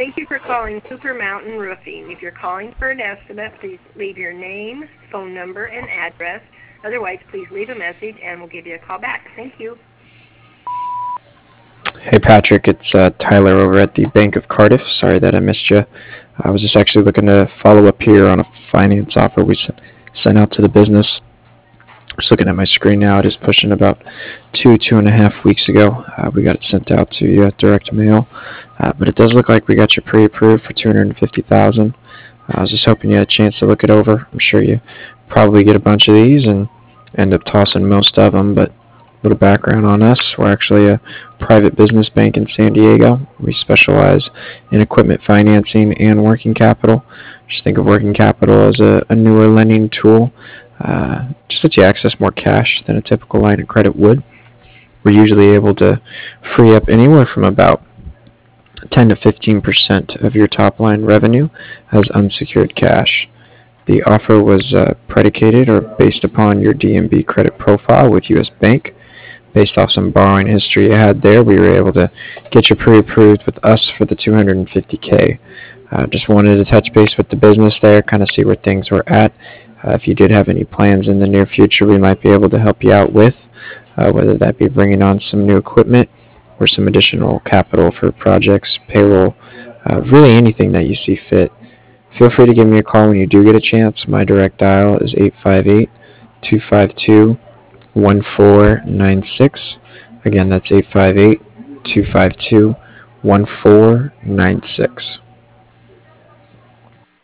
Thank you for calling Cooper Mountain Roofing. If you're calling for an estimate, please leave your name, phone number, and address. Otherwise, please leave a message and we'll give you a call back. Thank you. Hey Patrick, it's Tyler over at the Bank of Cardiff. Sorry that I missed you. I was just actually looking to follow up here on a finance offer we sent out to the business. Just looking at my screen now, it is pushing about 2.5 weeks ago. We got it sent out to you direct mail, but it does look like we got you pre-approved for 250,000. I was just hoping you had a chance to look it over. I'm sure you probably get a bunch of these and end up tossing most of them, but a little background on us. We're actually a private business bank in San Diego. We specialize in equipment financing and working capital. Just think of working capital as a newer lending tool. Just lets you access more cash than a typical line of credit would. We're usually able to free up anywhere from about 10 to 15% of your top line revenue as unsecured cash. The offer was predicated or based upon your DNB credit profile with U.S. Bank. Based off some borrowing history you had there, we were able to get you pre-approved with us for the 250K. Just wanted to touch base with the business there, kind of see where things were at. If you did have any plans in the near future, we might be able to help you out with, whether that be bringing on some new equipment or some additional capital for projects, payroll, really anything that you see fit. Feel free to give me a call when you do get a chance. My direct dial is 858-252-1496. Again, that's 858-252-1496.